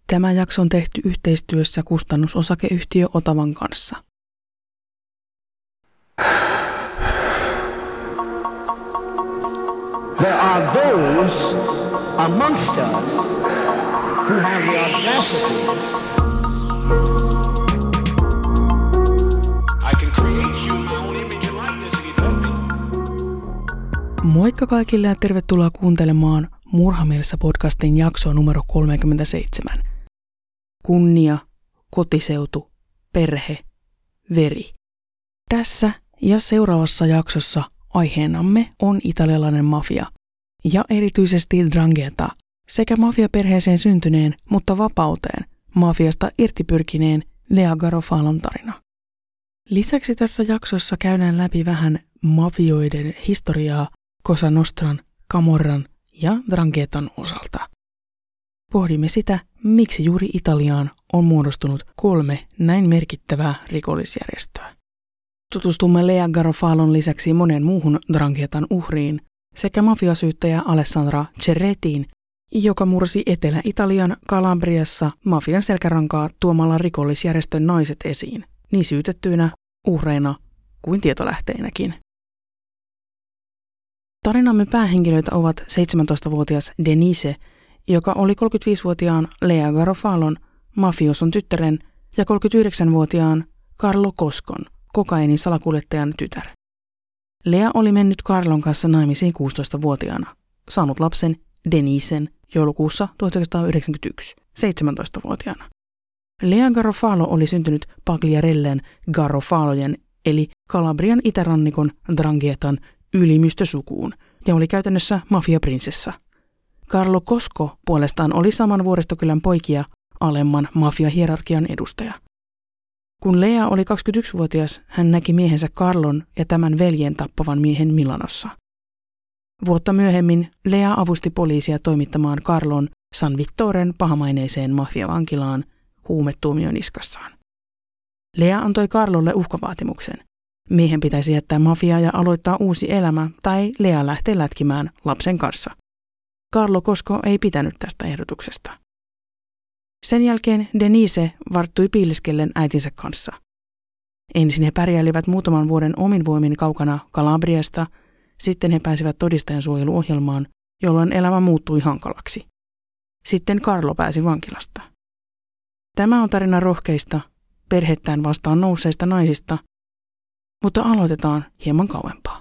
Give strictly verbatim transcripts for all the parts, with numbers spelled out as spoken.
Tämä jakso on tehty yhteistyössä kustannusosakeyhtiö Otavan kanssa. There are those amongst us who have the audacity. I can create you my own image and likeness if you let me. Moikka kaikille ja tervetuloa kuuntelemaan Murhamielessä podcastin jaksoa numero kolmekymmentäseitsemän. Kunnia, kotiseutu, perhe, veri. Tässä ja seuraavassa jaksossa aiheenamme on italialainen mafia ja erityisesti 'Ndrangheta sekä mafiaperheeseen syntyneen, mutta vapauteen mafiasta irtipyrkineen Lea Garofalon tarina. Lisäksi tässä jaksossa käydään läpi vähän mafioiden historiaa Cosa Nostran, Camorran ja 'Ndranghetan osalta. Pohdimme sitä, miksi juuri Italiaan on muodostunut kolme näin merkittävää rikollisjärjestöä. Tutustumme Lea Garofalon lisäksi monen muuhun 'Ndranghetan uhriin sekä mafiasyyttäjä Alessandra Cerrettiin, joka mursi Etelä-Italian Calabriassa mafian selkärankaa tuomalla rikollisjärjestön naiset esiin, niin syytettyinä, uhreina kuin tietolähteinäkin. Tarinamme päähenkilöitä ovat seitsemäntoistavuotias Denise, joka oli kolmekymmentäviisivuotiaan Lea Garofalon mafioson tyttären ja kolmekymmentäyhdeksänvuotiaan Carlo Coscon kokainin salakuljettajan tytär. Lea oli mennyt Carlon kanssa naimisiin kuusitoistavuotiaana, saanut lapsen Denisen joulukuussa tuhatyhdeksänsataayhdeksänkymmentäyksi, seitsemäntoistavuotiaana. Lea Garofalo oli syntynyt Pagliarellen Garofalojen eli Calabrian itärannikon 'Ndranghetan ylimystösukuun ja oli käytännössä mafiaprinsessa. Carlo Cosco puolestaan oli saman vuoristokylän poikia alemman mafiahierarkian edustaja. Kun Lea oli kaksikymmentäyksivuotias, hän näki miehensä Carlon ja tämän veljen tappavan miehen Milanossa. Vuotta myöhemmin Lea avusti poliisia toimittamaan Carlon San Vittoren pahamaineiseen mafiavankilaan huumetuomion niskassaan. Lea antoi Carlolle uhkavaatimuksen. Miehen pitäisi jättää mafia ja aloittaa uusi elämä tai Lea lähtee lätkimään lapsen kanssa. Carlo Cosco ei pitänyt tästä ehdotuksesta. Sen jälkeen Denise varttui piileskellen äitinsä kanssa. Ensin he pärjäilivät muutaman vuoden omin voimin kaukana Calabriasta, sitten he pääsivät todistajansuojeluohjelmaan, jolloin elämä muuttui hankalaksi. Sitten Carlo pääsi vankilasta. Tämä on tarina rohkeista, perhettään vastaan nousseista naisista, mutta aloitetaan hieman kauempaa.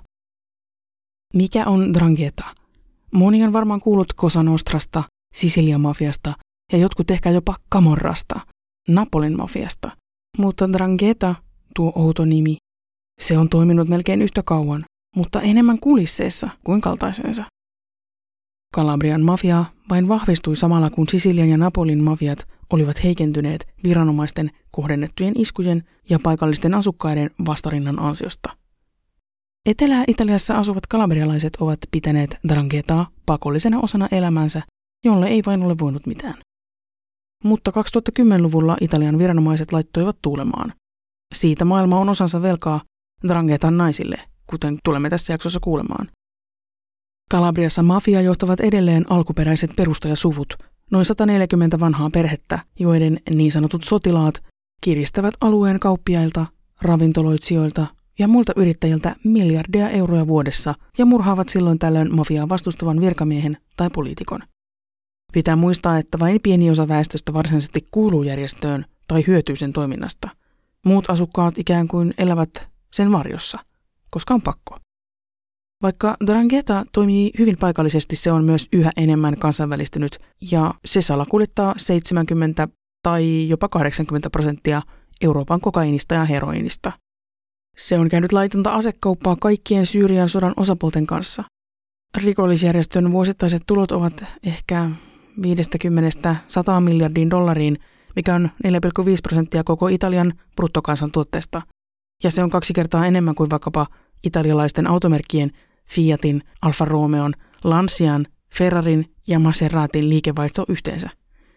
Mikä on 'Ndrangheta? Moni on varmaan kuullut Cosa Nostrasta, Sisilian mafiasta ja jotkut ehkä jopa Camorrasta, Napolin mafiasta. Mutta 'Ndrangheta, tuo outo nimi, se on toiminut melkein yhtä kauan, mutta enemmän kulisseissa kuin kaltaisensa. Calabrian mafia vain vahvistui samalla kun Sisilian ja Napolin mafiat olivat heikentyneet viranomaisten kohdennettujen iskujen ja paikallisten asukkaiden vastarinnan ansiosta. Etelä-Italiassa asuvat kalabrialaiset ovat pitäneet 'Ndranghetaa pakollisena osana elämänsä, jolle ei vain ole voinut mitään. Mutta kaksituhattakymmenluvulla Italian viranomaiset laittoivat tuulemaan. Siitä maailma on osansa velkaa 'Ndranghetan naisille, kuten tulemme tässä jaksossa kuulemaan. Calabriassa mafia johtavat edelleen alkuperäiset perustajasuvut, noin sataneljäkymmentä vanhaa perhettä, joiden niin sanotut sotilaat kiristävät alueen kauppiailta, ravintoloitsijoilta ja muilta yrittäjiltä miljardeja euroja vuodessa ja murhaavat silloin tällöin mafiaa vastustavan virkamiehen tai poliitikon. Pitää muistaa, että vain pieni osa väestöstä varsinaisesti kuuluu järjestöön tai hyötyy sen toiminnasta. Muut asukkaat ikään kuin elävät sen varjossa, koska on pakko. Vaikka 'Ndrangheta toimii hyvin paikallisesti, se on myös yhä enemmän kansainvälistynyt ja se salakuljettaa seitsemänkymmentä tai jopa kahdeksankymmentä prosenttia Euroopan kokainista ja heroinista. Se on käynyt laitonta asekauppaa kaikkien Syyrian sodan osapuolten kanssa. Rikollisjärjestön vuosittaiset tulot ovat ehkä viidestäkymmenestä sataan miljardiin dollariin, mikä on neljä pilkku viisi prosenttia koko Italian bruttokansantuotteesta. Ja se on kaksi kertaa enemmän kuin vaikkapa italialaisten automerkkien Fiatin, Alfa Romeon, Lancian, Ferrarin ja Maseratin liikevaihto yhteensä.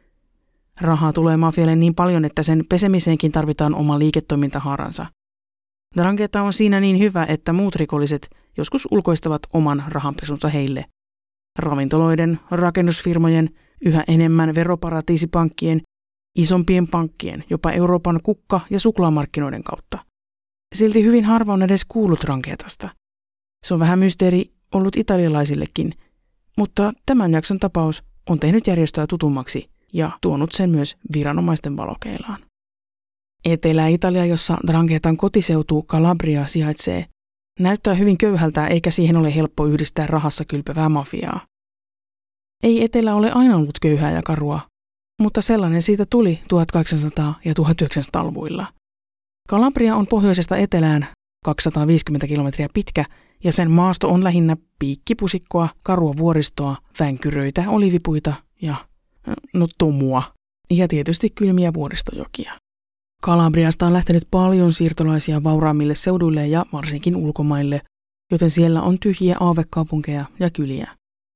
Rahaa tulee mafialle niin paljon, että sen pesemiseenkin tarvitaan oma liiketoimintahaaransa. 'Ndrangheta on siinä niin hyvä, että muut rikolliset joskus ulkoistavat oman rahanpesunsa heille. Ravintoloiden, rakennusfirmojen, yhä enemmän veroparatiisipankkien isompien pankkien, jopa Euroopan kukka- ja suklaamarkkinoiden kautta. Silti hyvin harva on edes kuullut Ndranghetasta. Se on vähän mysteeri ollut italialaisillekin, mutta tämän jakson tapaus on tehnyt järjestöä tutummaksi ja tuonut sen myös viranomaisten valokeilaan. Etelä-Italia, jossa Ndranghetan kotiseutu Calabria sijaitsee, näyttää hyvin köyhältä eikä siihen ole helppo yhdistää rahassa kylpevää mafiaa. Ei etelä ole aina ollut köyhää ja karua, mutta sellainen siitä tuli tuhatkahdeksansataa- ja tuhatyhdeksänsataaluvuilla. Calabria on pohjoisesta etelään kaksisataaviisikymmentä kilometriä pitkä ja sen maasto on lähinnä piikkipusikkoa, karua vuoristoa, vänkyröitä, olivipuita ja no tomua ja tietysti kylmiä vuoristojokia. Calabriasta on lähtenyt paljon siirtolaisia vauraammille seuduille ja varsinkin ulkomaille, joten siellä on tyhjiä aavekaupunkeja ja kyliä.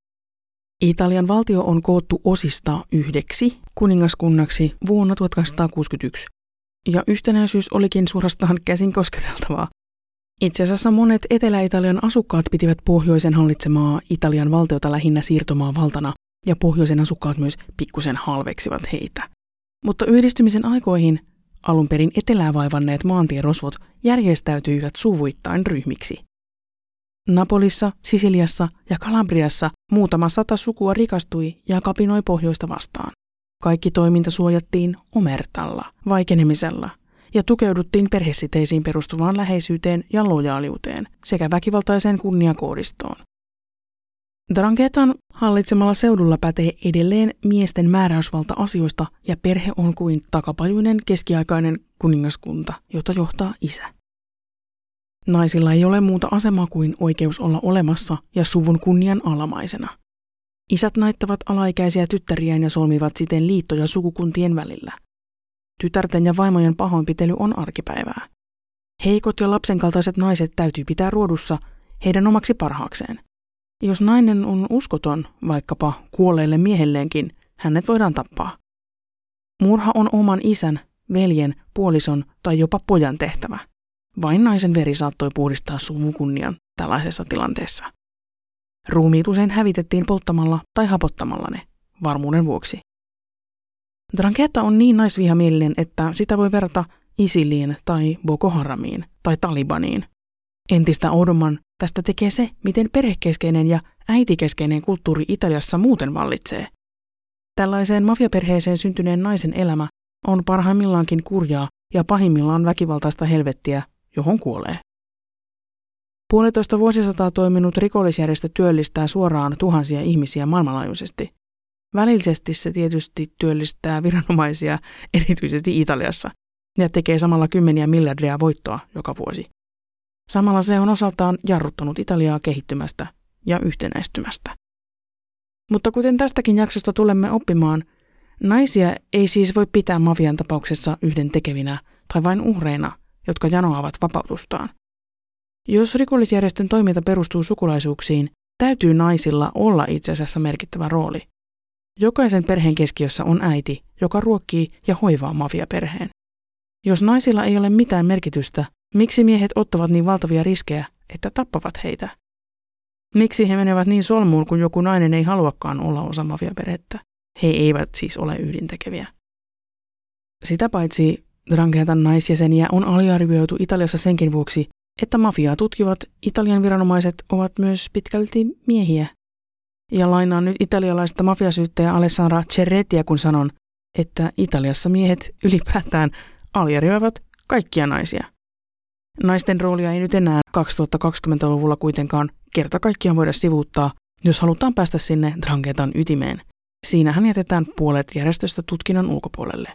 Italian valtio on koottu osista yhdeksi kuningaskunnaksi vuonna tuhatkahdeksansataakuusikymmentäyksi, ja yhtenäisyys olikin suorastaan käsin kosketeltavaa. Itse asiassa monet Etelä-Italian asukkaat pitivät pohjoisen hallitsemaa Italian valtiota lähinnä siirtomaa valtana, ja pohjoisen asukkaat myös pikkusen halveksivat heitä. Mutta yhdistymisen aikoihin alun perin etelää vaivanneet maantierosvot järjestäytyivät suvuittain ryhmiksi. Napolissa, Sisiliassa ja Kalabriassa muutama sata sukua rikastui ja kapinoi pohjoista vastaan. Kaikki toiminta suojattiin omertalla, vaikenemisella, ja tukeuduttiin perhesiteisiin perustuvaan läheisyyteen ja lojaaliuteen sekä väkivaltaiseen kunniakoodistoon. Ndranghetan hallitsemalla seudulla pätee edelleen miesten määräysvalta asioista ja perhe on kuin takapajuinen keskiaikainen kuningaskunta, jota johtaa isä. Naisilla ei ole muuta asemaa kuin oikeus olla olemassa ja suvun kunnian alamaisena. Isät naittavat alaikäisiä tyttäriään ja solmivat siten liittoja sukukuntien välillä. Tytärten ja vaimojen pahoinpitely on arkipäivää. Heikot ja lapsenkaltaiset naiset täytyy pitää ruodussa heidän omaksi parhaakseen. Jos nainen on uskoton, vaikkapa kuolleelle miehelleenkin, hänet voidaan tappaa. Murha on oman isän, veljen, puolison tai jopa pojan tehtävä. Vain naisen veri saattoi puhdistaa suvun kunnian tällaisessa tilanteessa. Ruumiit usein hävitettiin polttamalla tai hapottamalla ne, varmuuden vuoksi. Ndrangheta on niin naisvihamielinen, että sitä voi verrata ISILiin tai Boko Haramiin tai Talibaniin. Entistä oudomman tästä tekee se, miten perhekeskeinen ja äitikeskeinen kulttuuri Italiassa muuten vallitsee. Tällaiseen mafiaperheeseen syntyneen naisen elämä on parhaimmillaankin kurjaa ja pahimmillaan väkivaltaista helvettiä, johon kuolee. Puolitoista vuosisataa toiminut rikollisjärjestö työllistää suoraan tuhansia ihmisiä maailmanlaajuisesti. Välillisesti se tietysti työllistää viranomaisia erityisesti Italiassa ja tekee samalla kymmeniä miljardia voittoa joka vuosi. Samalla se on osaltaan jarruttanut Italiaa kehittymästä ja yhtenäistymästä. Mutta kuten tästäkin jaksosta tulemme oppimaan, naisia ei siis voi pitää mafian tapauksessa yhden tekevinä tai vain uhreina, jotka janoavat vapautustaan. Jos rikollisjärjestön toiminta perustuu sukulaisuuksiin, täytyy naisilla olla itse asiassa merkittävä rooli. Jokaisen perheen keskiössä on äiti, joka ruokkii ja hoivaa mafiaperheen. Jos naisilla ei ole mitään merkitystä, miksi miehet ottavat niin valtavia riskejä, että tappavat heitä? Miksi he menevät niin solmuun, kun joku nainen ei haluakaan olla osa mafiaperhettä? He eivät siis ole yhdentekeviä. Sitä paitsi Ndranghetan naisjäseniä on aliarvioitu Italiassa senkin vuoksi, että mafiaa tutkivat Italian viranomaiset ovat myös pitkälti miehiä. Ja lainaan nyt italialaista mafiasyyttäjä Alessandra Cerrettiä, kun sanon, että Italiassa miehet ylipäätään aliarvioivat kaikkia naisia. Naisten roolia ei nyt enää kaksituhattakaksikymmentäluvulla kuitenkaan kerta kaikkiaan voida sivuuttaa, jos halutaan päästä sinne Ndranghetan ytimeen. Siinähän jätetään puolet järjestöstä tutkinnon ulkopuolelle.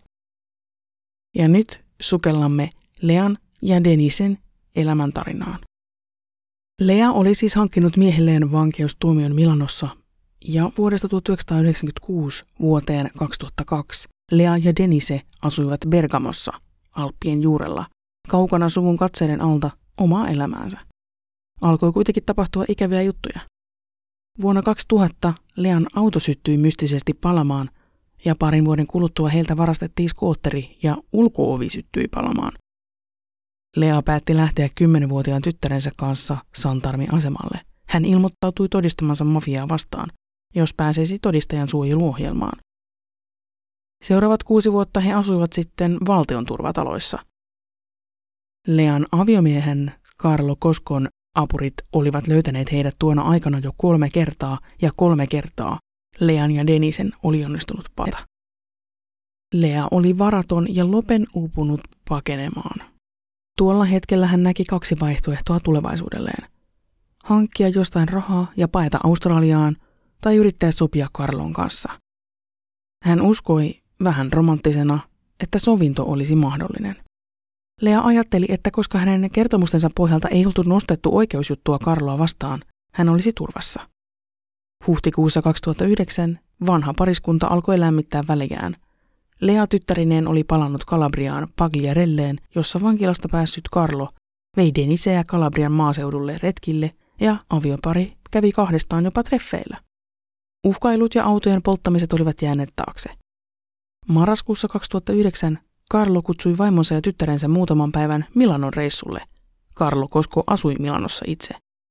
Ja nyt sukellamme Lean ja Denisen elämäntarinaan. Lea oli siis hankkinut miehelleen vankeustuomion Milanossa, ja vuodesta tuhatyhdeksänsataayhdeksänkymmentäkuusi vuoteen kaksituhattakaksi Lea ja Denise asuivat Bergamossa, Alppien juurella, kaukana suvun katseiden alta omaa elämäänsä. Alkoi kuitenkin tapahtua ikäviä juttuja. Vuonna kaksituhatta Lean auto syttyi mystisesti palamaan, ja parin vuoden kuluttua heiltä varastettiin skootteri ja ulko-ovi syttyi palamaan. Lea päätti lähteä kymmenvuotiaan tyttärensä kanssa Santarmi-asemalle. Hän ilmoittautui todistamansa mafiaa vastaan, jos pääsisi todistajan suojeluohjelmaan. Seuraavat kuusi vuotta he asuivat sitten valtion turvataloissa. Lean aviomiehen Carlo Coscon apurit olivat löytäneet heidät tuona aikana jo kolme kertaa ja kolme kertaa Lean ja Denisen oli onnistunut paeta. Lea oli varaton ja lopen uupunut pakenemaan. Tuolla hetkellä hän näki kaksi vaihtoehtoa tulevaisuudelleen. Hankkia jostain rahaa ja paeta Australiaan tai yrittää sopia Carlon kanssa. Hän uskoi vähän romanttisena, että sovinto olisi mahdollinen. Lea ajatteli, että koska hänen kertomustensa pohjalta ei oltu nostettu oikeusjuttua Carloa vastaan, hän olisi turvassa. Huhtikuussa kaksituhattayhdeksän vanha pariskunta alkoi lämmittää väliään. Lea tyttärineen oli palannut Calabriaan Pagliarelleen, jossa vankilasta päässyt Carlo vei Deniseä Calabrian maaseudulle retkille ja aviopari kävi kahdestaan jopa treffeillä. Uhkailut ja autojen polttamiset olivat jääneet taakse. Marraskuussa kaksituhattayhdeksän Carlo kutsui vaimonsa ja tyttärensä muutaman päivän Milanon reissulle. Carlo Cosco asui Milanossa itse.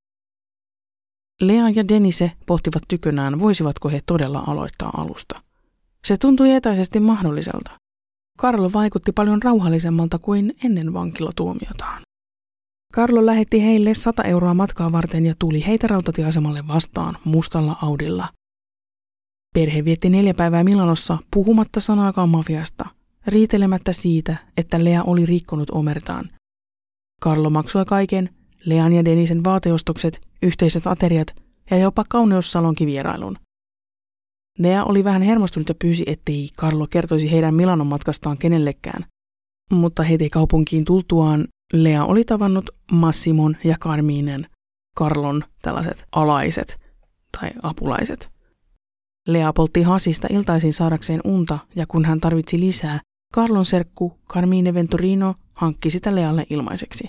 Lea ja Denise pohtivat tykönään, voisivatko he todella aloittaa alusta. Se tuntui etäisesti mahdolliselta. Carlo vaikutti paljon rauhallisemmalta kuin ennen vankilatuomiotaan. Carlo lähetti heille sata euroa matkaa varten ja tuli heitä rautatieasemalle vastaan mustalla Audilla. Perhe vietti neljä päivää Milanossa puhumatta sanaakaan mafiasta, riitelemättä siitä, että Lea oli rikkonut omertaan. Carlo maksoi kaiken, Lean ja Denisen vaateostokset, yhteiset ateriat ja jopa kauneussalonkivierailun. Lea oli vähän hermostunut ja pyysi, ettei Carlo kertoisi heidän Milanon matkastaan kenellekään. Mutta heti kaupunkiin tultuaan Lea oli tavannut Massimon ja Carminen, Carlon tällaiset alaiset tai apulaiset. Lea poltti hasista iltaisin saadakseen unta ja kun hän tarvitsi lisää, Carlon serkku Carmine Venturino hankki sitä Lealle ilmaiseksi.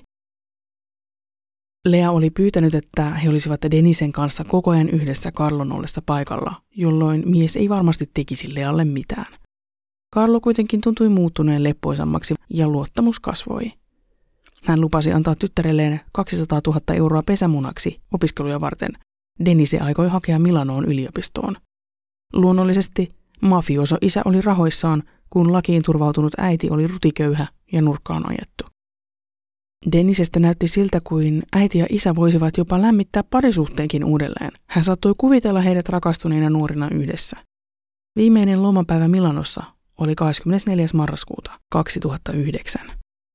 Lea oli pyytänyt, että he olisivat Denisen kanssa koko ajan yhdessä Carlon ollessa paikalla, jolloin mies ei varmasti tekisi Lealle mitään. Carlo kuitenkin tuntui muuttuneen leppoisammaksi ja luottamus kasvoi. Hän lupasi antaa tyttärelleen kaksisataatuhatta euroa pesämunaksi opiskeluja varten. Denise aikoi hakea Milanoon yliopistoon. Luonnollisesti mafioso isä oli rahoissaan, kun lakiin turvautunut äiti oli rutiköyhä ja nurkkaan ajettu. Denisestä näytti siltä, kuin äiti ja isä voisivat jopa lämmittää parisuhteenkin uudelleen. Hän saattoi kuvitella heidät rakastuneina nuorina yhdessä. Viimeinen lomapäivä Milanossa oli kahdeskymmenesneljäs marraskuuta kaksituhattayhdeksän.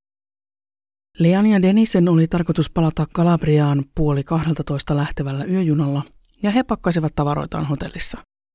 Lean ja Denisen oli tarkoitus palata Calabriaan puoli kahdeltatoista lähtevällä yöjunalla ja he pakkasivat tavaroitaan hotellissa.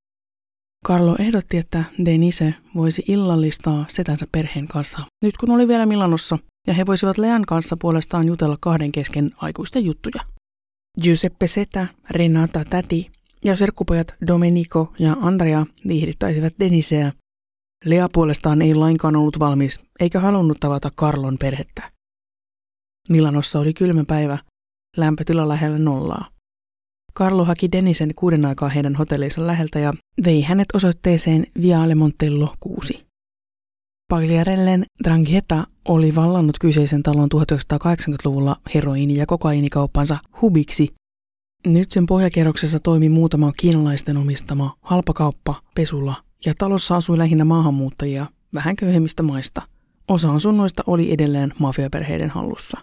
Carlo ehdotti, että Denise voisi illallistaa setänsä perheen kanssa nyt kun oli vielä Milanossa ja he voisivat Lean kanssa puolestaan jutella kahden kesken aikuisten juttuja. Giuseppe setä, Renata täti ja serkkupojat Domenico ja Andrea viihdyttäisivät Deniseä. Lea puolestaan ei lainkaan ollut valmis eikä halunnut tavata Carlon perhettä. Milanossa oli kylmä päivä, lämpötila lähellä nollaa. Carlo haki Denisen kuuden aikaa heidän hotellinsa läheltä ja vei hänet osoitteeseen Viale Montello kuusi. Pagliarellen Drangheta oli vallannut kyseisen talon tuhatyhdeksänsataakahdeksankymmentäluvulla heroiini- ja kokainikauppansa hubiksi. Nyt sen pohjakerroksessa toimi muutama kiinalaisten omistama halpakauppa pesulla ja talossa asui lähinnä maahanmuuttajia vähän köyhemmistä maista. Osa asunnoista oli edelleen mafiaperheiden hallussa.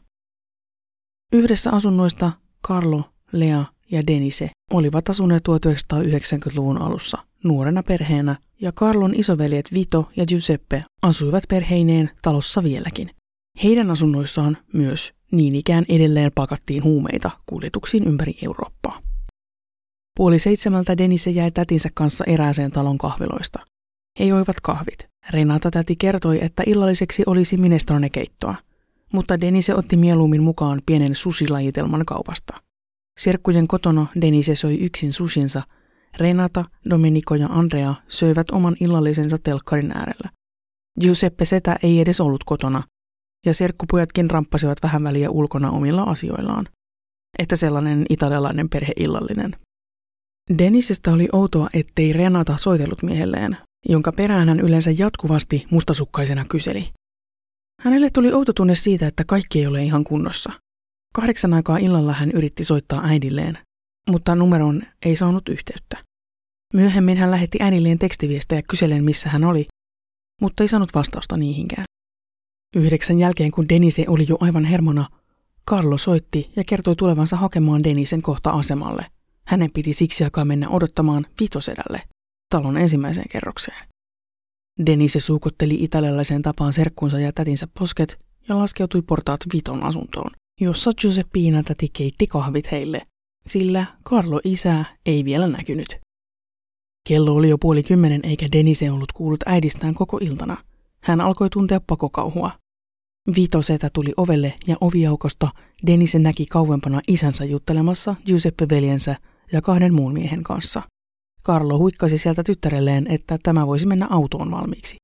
Yhdessä asunnoista Carlo, Lea ja Denise olivat asuneet tuhatyhdeksänsataayhdeksänkymmentäluvun alussa nuorena perheenä ja Carlon isoveljet Vito ja Giuseppe asuivat perheineen talossa vieläkin. Heidän asunnoissaan myös niin ikään edelleen pakattiin huumeita kuljetuksiin ympäri Eurooppaa. Puoli seitsemältä Denise jäi tätinsä kanssa erääseen talon kahviloista. He joivat kahvit. Renata täti kertoi, että illalliseksi olisi minestrone-keittoa, mutta Denise otti mieluummin mukaan pienen sushi-lajitelman kaupasta. Serkkujen kotona Denise söi yksin sushinsa. Renata, Domenico ja Andrea söivät oman illallisensa telkkarin äärellä. Giuseppe setä ei edes ollut kotona, ja serkkupojatkin ramppasivat vähän väliä ulkona omilla asioillaan. Että sellainen italialainen perheillallinen. Denisestä oli outoa, ettei Renata soitellut miehelleen, jonka perään hän yleensä jatkuvasti mustasukkaisena kyseli. Hänelle tuli outo tunne siitä, että kaikki ei ole ihan kunnossa. Kahdeksan aikaa illalla hän yritti soittaa äidilleen, mutta numeron ei saanut yhteyttä. Myöhemmin hän lähetti äidilleen tekstiviestejä kysellen, missä hän oli, mutta ei saanut vastausta niihinkään. Yhdeksän jälkeen, kun Denise oli jo aivan hermona, Carlo soitti ja kertoi tulevansa hakemaan Denisen kohta asemalle. Hänen piti siksi aikaa mennä odottamaan Vitosedälle, talon ensimmäiseen kerrokseen. Denise suukotteli italialaiseen tapaan serkkunsa ja tätinsä posket ja laskeutui portaat Viton asuntoon, jossa Giuseppina täti keitti kahvit heille, sillä Carlo isää ei vielä näkynyt. Kello oli jo puoli kymmenen eikä Denise ollut kuullut äidistään koko iltana. Hän alkoi tuntea pakokauhua. Vitosetä tuli ovelle ja oviaukosta Denise näki kauempana isänsä juttelemassa Giuseppe-veljensä ja kahden muun miehen kanssa. Carlo huikkasi sieltä tyttärelleen, että tämä voisi mennä autoon valmiiksi.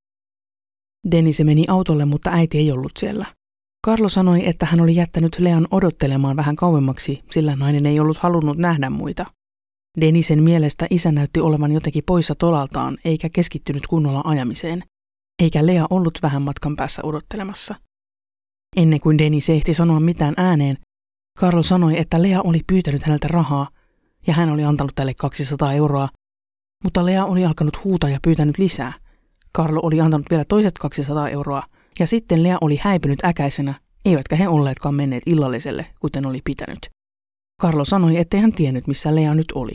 Denise meni autolle, mutta äiti ei ollut siellä. Carlo sanoi, että hän oli jättänyt Lean odottelemaan vähän kauemmaksi, sillä nainen ei ollut halunnut nähdä muita. Denisen mielestä isä näytti olevan jotenkin poissa tolaltaan eikä keskittynyt kunnolla ajamiseen, eikä Lea ollut vähän matkan päässä odottelemassa. Ennen kuin Denise ehti sanoa mitään ääneen, Carlo sanoi, että Lea oli pyytänyt häneltä rahaa ja hän oli antanut tälle kaksisataa euroa, mutta Lea oli alkanut huutaa ja pyytänyt lisää. Carlo oli antanut vielä toiset kaksisataa euroa ja sitten Lea oli häipynyt äkäisenä, eivätkä he olleetkaan menneet illalliselle, kuten oli pitänyt. Carlo sanoi, ettei hän tiennyt, missä Lea nyt oli.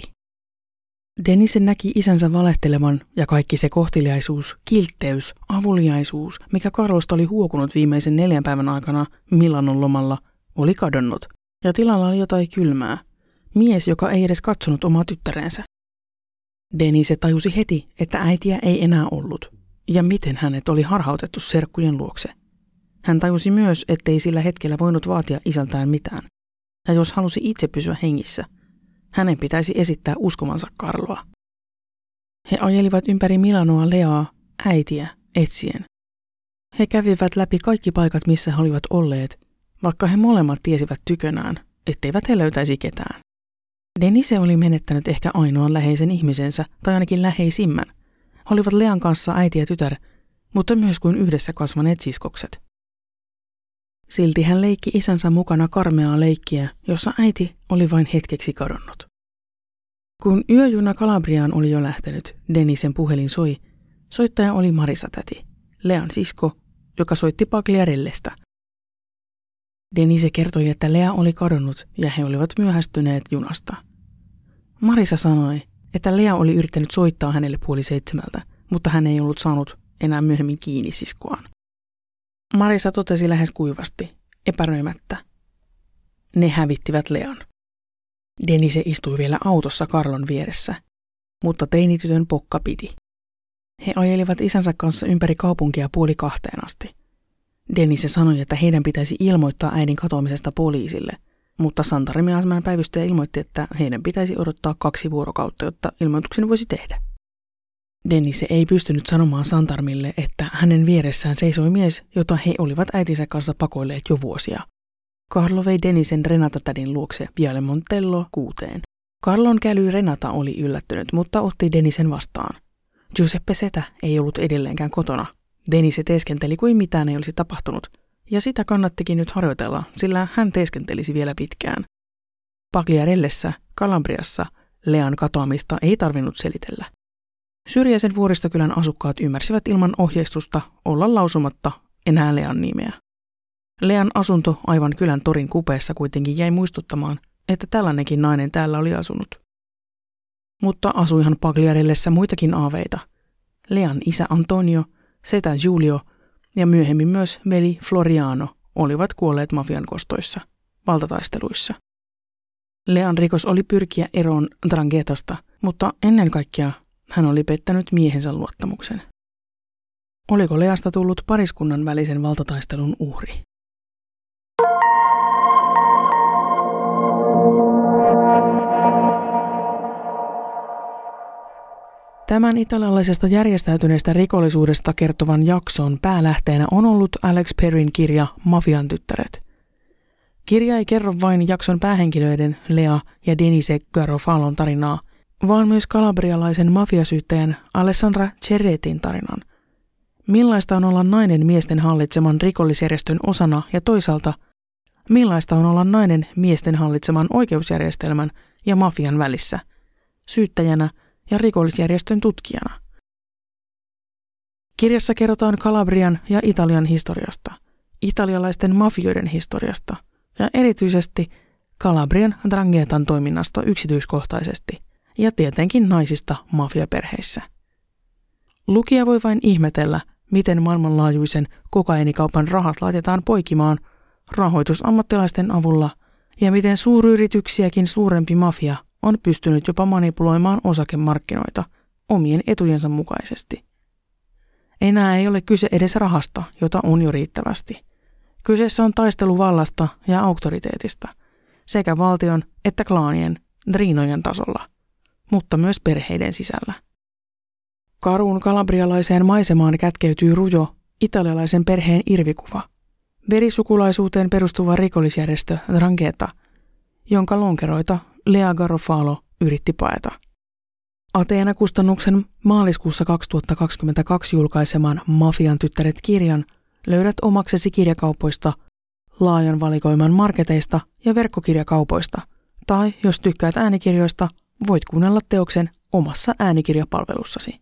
Denise näki isänsä valehtelevan ja kaikki se kohteliaisuus, kiltteys, avuliaisuus, mikä Carlosta oli huokunut viimeisen neljän päivän aikana Milanon lomalla, oli kadonnut. Ja tilalla oli jotain kylmää. Mies, joka ei edes katsonut omaa tyttärensä. Denise tajusi heti, että äitiä ei enää ollut, ja miten hänet oli harhautettu serkkujen luokse. Hän tajusi myös, ettei sillä hetkellä voinut vaatia isältään mitään. Ja jos halusi itse pysyä hengissä, hänen pitäisi esittää uskomansa Carloa. He ajelivat ympäri Milanoa Leaa, äitiä, etsien. He kävivät läpi kaikki paikat, missä he olivat olleet, vaikka he molemmat tiesivät tykönään, etteivät he löytäisi ketään. Denise oli menettänyt ehkä ainoan läheisen ihmisensä, tai ainakin läheisimmän. He olivat Lean kanssa äiti ja tytär, mutta myös kuin yhdessä kasvaneet siskokset. Silti hän leikki isänsä mukana karmeaa leikkiä, jossa äiti oli vain hetkeksi kadonnut. Kun yöjuna Calabriaan oli jo lähtenyt, Denisen puhelin soi. Soittaja oli Marisa täti, Lean sisko, joka soitti Pagliarellestä. Denise kertoi, että Lea oli kadonnut ja he olivat myöhästyneet junasta. Marisa sanoi, että Lea oli yrittänyt soittaa hänelle puoli seitsemältä, mutta hän ei ollut saanut enää myöhemmin kiinni siskoaan. Marisa totesi lähes kuivasti, epäröimättä. Ne hävittivät Lean. Denise istui vielä autossa Carlon vieressä, mutta teinitytön pokka piti. He ajelivat isänsä kanssa ympäri kaupunkia puoli kahteen asti. Denise sanoi, että heidän pitäisi ilmoittaa äidin katoamisesta poliisille, mutta Santaremi-aseman päivystäjä ilmoitti, että heidän pitäisi odottaa kaksi vuorokautta, jotta ilmoituksen voisi tehdä. Denise ei pystynyt sanomaan Santarmille, että hänen vieressään seisoi mies, jota he olivat äitinsä kanssa pakoilleet jo vuosia. Carlo vei Denisen Renata-tädin luokse Viale Montello kuuteen. Carlon käly Renata oli yllättynyt, mutta otti Denisen vastaan. Giuseppe setä ei ollut edelleenkään kotona. Denise teeskenteli kuin mitään ei olisi tapahtunut, ja sitä kannattikin nyt harjoitella, sillä hän teeskentelisi vielä pitkään. Pagliarellessä, Calabriassa, Lean katoamista ei tarvinnut selitellä. Syrjäisen vuoristokylän asukkaat ymmärsivät ilman ohjeistusta olla lausumatta enää Lean nimeä. Lean asunto aivan kylän torin kupeessa kuitenkin jäi muistuttamaan, että tällainenkin nainen täällä oli asunut. Mutta asuihan Pagliarellessä muitakin aaveita. Lean isä Antonio, setä Giulio ja myöhemmin myös veli Floriano olivat kuolleet mafian kostoissa, valtataisteluissa. Lean rikos oli pyrkiä eroon Dranghetasta, mutta ennen kaikkea hän oli pettänyt miehensä luottamuksen. Oliko Leasta tullut pariskunnan välisen valtataistelun uhri? Tämän italialaisesta järjestäytyneestä rikollisuudesta kertovan jakson päälähteenä on ollut Alex Perryn kirja Mafian tyttäret. Kirja ei kerro vain jakson päähenkilöiden Lea ja Denise Garofalon tarinaa, vaan myös kalabrialaisen mafiasyyttäjän Alessandra Cerretin tarinan. Millaista on olla nainen miesten hallitseman rikollisjärjestön osana ja toisaalta millaista on olla nainen miesten hallitseman oikeusjärjestelmän ja mafian välissä, syyttäjänä ja rikollisjärjestön tutkijana. Kirjassa kerrotaan Calabrian ja Italian historiasta, italialaisten mafioiden historiasta ja erityisesti Calabrian Dranghetan toiminnasta yksityiskohtaisesti ja tietenkin naisista mafiaperheissä. Lukija voi vain ihmetellä, miten maailmanlaajuisen kokaiinikaupan rahat laitetaan poikimaan rahoitusammattilaisten avulla ja miten suuryrityksiäkin suurempi mafia on pystynyt jopa manipuloimaan osakemarkkinoita omien etujensa mukaisesti. Enää ei ole kyse edes rahasta, jota on jo riittävästi. Kyseessä on taistelu vallasta ja auktoriteetista, sekä valtion että klaanien, driinojen tasolla, mutta myös perheiden sisällä. Karuun kalabrialaiseen maisemaan kätkeytyy rujo italialaisen perheen irvikuva, verisukulaisuuteen perustuva rikollisjärjestö Drangheta, jonka lonkeroita Lea Garofalo yritti paeta. Ateena-kustannuksen maaliskuussa kaksituhattakaksikymmentäkaksi julkaiseman Mafian tyttäret kirjan löydät omaksesi kirjakaupoista, laajan valikoiman marketeista ja verkkokirjakaupoista, tai jos tykkäät äänikirjoista, voit kuunnella teoksen omassa äänikirjapalvelussasi.